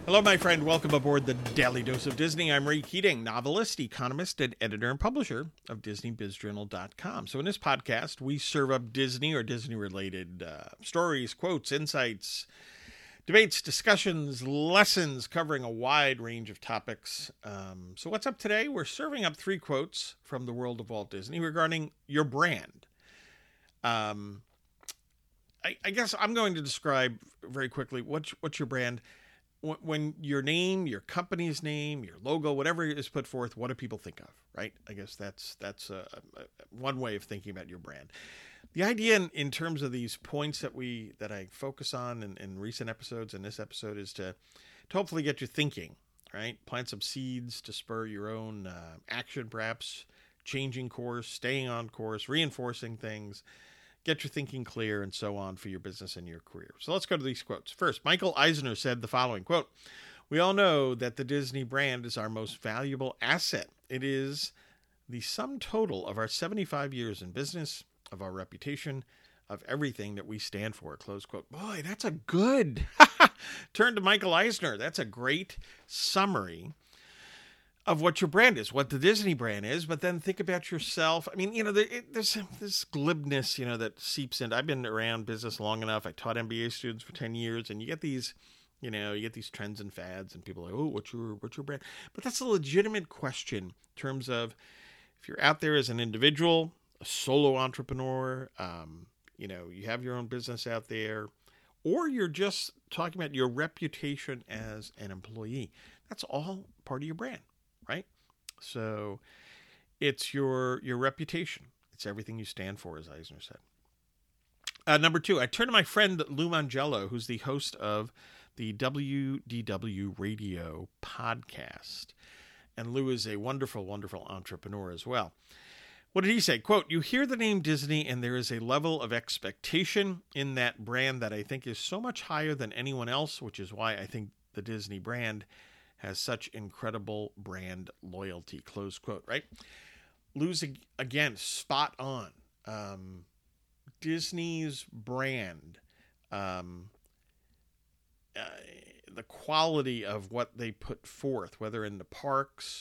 Hello, my friend. Welcome aboard the Daily Dose of Disney. I'm Ray Keating, novelist, economist, and editor and publisher of DisneyBizJournal.com. So in this podcast, we serve up Disney or Disney-related stories, quotes, insights, debates, discussions, lessons covering a wide range of topics. So what's up today? We're serving up 3 quotes from the world of Walt Disney regarding your brand. I guess I'm going to describe very quickly what's your brand. When your name, your company's name, your logo, whatever is put forth, what do people think of, right? I guess that's one way of thinking about your brand. The idea in terms of these points that I focus on in recent episodes and this episode is to hopefully get you thinking, right? Plant some seeds to spur your own action, perhaps changing course, staying on course, reinforcing things, get your thinking clear, and so on for your business and your career. So let's go to these quotes. First, Michael Eisner said the following, quote, "We all know that the Disney brand is our most valuable asset. It is the sum total of our 75 years in business, of our reputation, of everything that we stand for," close quote. Boy, that's a good turn to Michael Eisner. That's a great summary of what your brand is, what the Disney brand is, but then think about yourself. I mean, there's this glibness, that seeps in. I've been around business long enough. I taught MBA students for 10 years, and you get these trends and fads, and people are like, oh, what's your brand? But that's a legitimate question in terms of if you're out there as an individual, a solo entrepreneur, you have your own business out there, or you're just talking about your reputation as an employee. That's all part of your brand. Right? So it's your reputation. It's everything you stand for, as Eisner said. Number 2, I turn to my friend Lou Mongello, who's the host of the WDW Radio podcast. And Lou is a wonderful, wonderful entrepreneur as well. What did he say? Quote, "You hear the name Disney and there is a level of expectation in that brand that I think is so much higher than anyone else, which is why I think the Disney brand has such incredible brand loyalty," close quote, right? Lou's, again, spot on. Disney's brand, the quality of what they put forth, whether in the parks,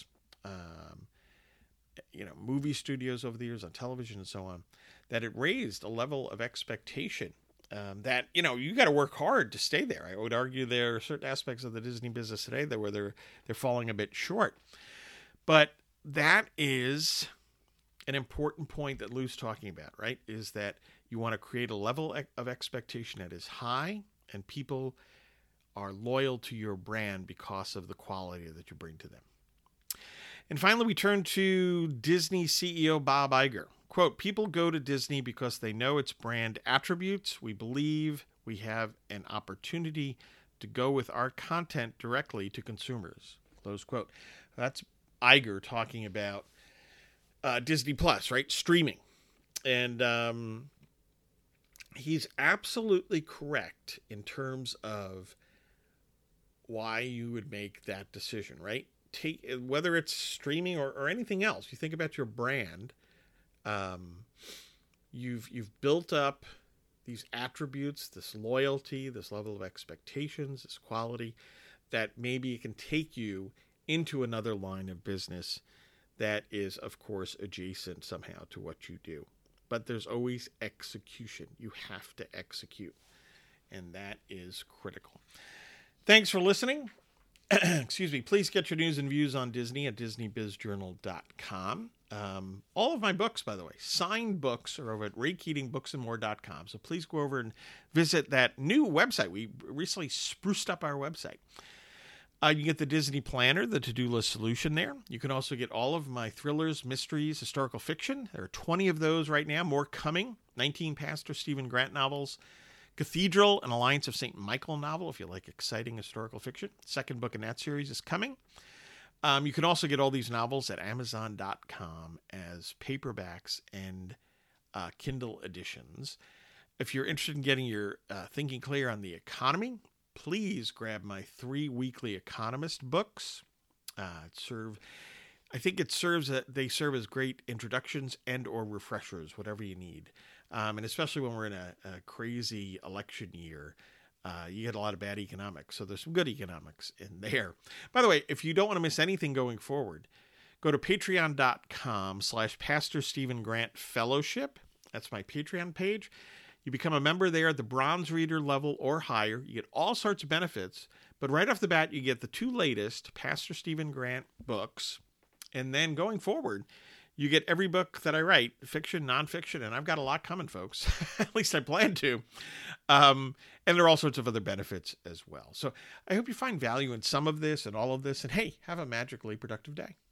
movie studios over the years, on television and so on, that it raised a level of expectation that, you got to work hard to stay there. I would argue there are certain aspects of the Disney business today that where they're falling a bit short. But that is an important point that Lou's talking about, right? Is that you want to create a level of expectation that is high, and people are loyal to your brand because of the quality that you bring to them. And finally, we turn to Disney CEO Bob Iger. Quote, "People go to Disney because they know its brand attributes. We believe we have an opportunity to go with our content directly to consumers." Close quote. That's Iger talking about Disney Plus, right? Streaming. And he's absolutely correct in terms of why you would make that decision, right? Whether it's streaming or anything else, you think about your brand. You've built up these attributes, this loyalty, this level of expectations, this quality that maybe it can take you into another line of business that is, of course, adjacent somehow to what you do. But there's always execution. You have to execute, and that is critical. Thanks for listening. Excuse me. Please get your news and views on Disney at DisneyBizJournal.com. All of my books, by the way, signed books, are over at RayKeatingBooksandMore.com. So please go over and visit that new website. We recently spruced up our website. You get the Disney Planner, the to-do list solution there. You can also get all of my thrillers, mysteries, historical fiction. There are 20 of those right now, more coming. 19 Pastor Stephen Grant novels. Cathedral, an Alliance of St. Michael novel, if you like exciting historical fiction. Second book in that series is coming. You can also get all these novels at Amazon.com as paperbacks and Kindle editions. If you're interested in getting your thinking clear on the economy, please grab my 3 weekly Economist books. They serve as great introductions and or refreshers, whatever you need. And especially when we're in a crazy election year, You get a lot of bad economics. So there's some good economics in there. By the way, if you don't want to miss anything going forward, go to patreon.com/Pastor Stephen Grant Fellowship. That's my Patreon page. You become a member there at the bronze reader level or higher. You get all sorts of benefits, but right off the bat, you get the 2 latest Pastor Stephen Grant books. And then going forward, you get every book that I write, fiction, nonfiction, and I've got a lot coming, folks. At least I plan to. And there are all sorts of other benefits as well. So I hope you find value in some of this and all of this. And hey, have a magically productive day.